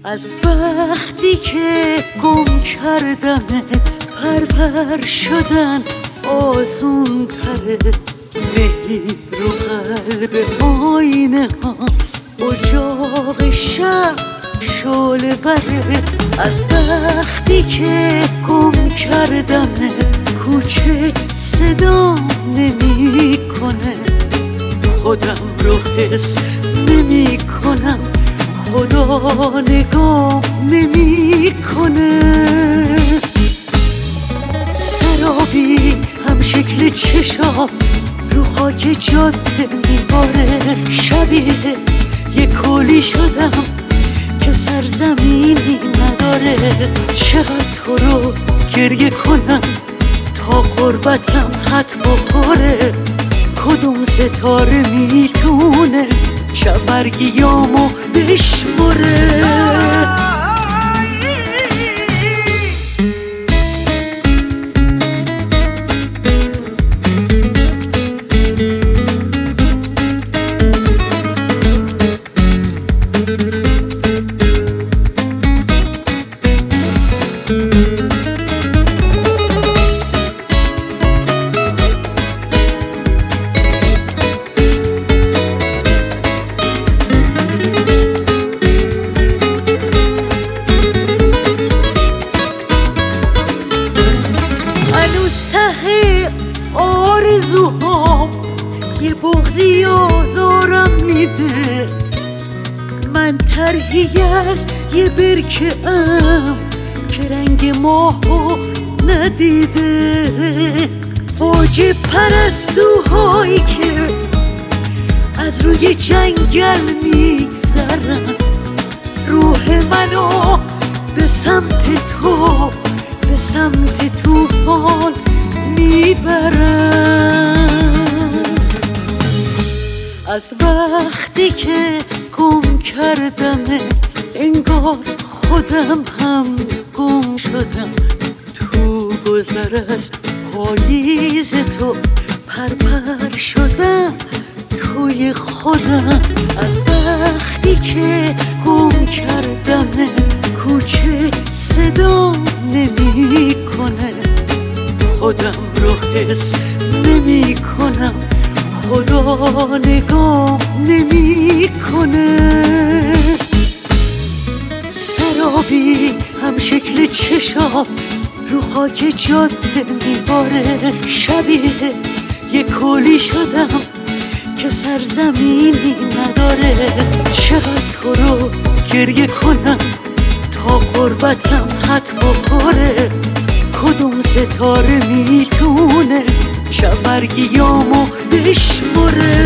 از وقتی که گم کردمت پرپر شدن آسون تره. مهری رو قلب آینه هاست، اجاق شب شعله وره. از وقتی که گم کردمت کوچه صدا نمی کنه. خودم رو حس نمی کنم، خدا نگاه نمی کنه. سرابی هم شکل چشات رو خاک جاده میباره. شبیه یه کولی شدم که سرزمینی نداره. چقدر تو رو گریه کنم تا غربتم خط بخوره. کدوم ستاره میتونه شبرگیامو بشمره؟ آرزوها یه بغضی آزارم میده. من طرحی از یه برکه ام که رنگ ماهو ندیده. فوج پرستوهایی که از روی جنگل میگذرن روح منو به سمت تو، به سمت طوفان میبرم. از وقتی که گم کردمت انگار خودم هم گم شدم. تو گذر از پاییز تو پرپر شدم توی خودم. از وقتی که گم کردمت کوچه صدا نمی کنه. خودم رو حس نمی کنم، خدا نگاه نمی کنه. سرابی هم شکل چشات رو خاک جاده میباره. شبیه یه کولی شدم که سرزمینی نداره. چقدر تو رو گریه کنم تا غربتم خط بخوره. کدوم ستاره میتونه شبرگیامو بشمره؟